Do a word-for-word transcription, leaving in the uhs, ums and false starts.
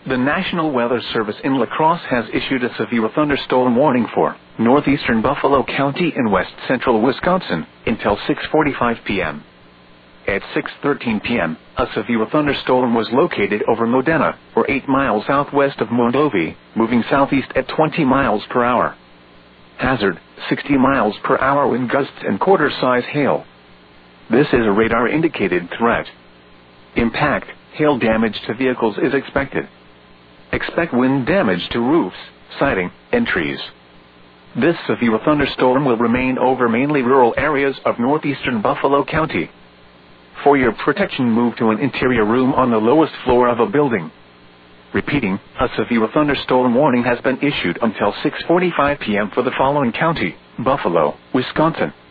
The National Weather Service in La Crosse has issued a severe thunderstorm warning for northeastern Buffalo County and west central Wisconsin until six forty-five p m At six thirteen p m, a severe thunderstorm was located over Modena, or eight miles southwest of Mondovi, moving southeast at twenty miles per hour. Hazard, sixty miles per hour wind gusts and quarter-size hail. This is a radar-indicated threat. Impact, hail damage to vehicles is expected. Expect wind damage to roofs, siding, and trees. This severe thunderstorm will remain over mainly rural areas of northeastern Buffalo County. For your protection, move to an interior room on the lowest floor of a building. Repeating, a severe thunderstorm warning has been issued until six forty-five p m for the following county: Buffalo, Wisconsin,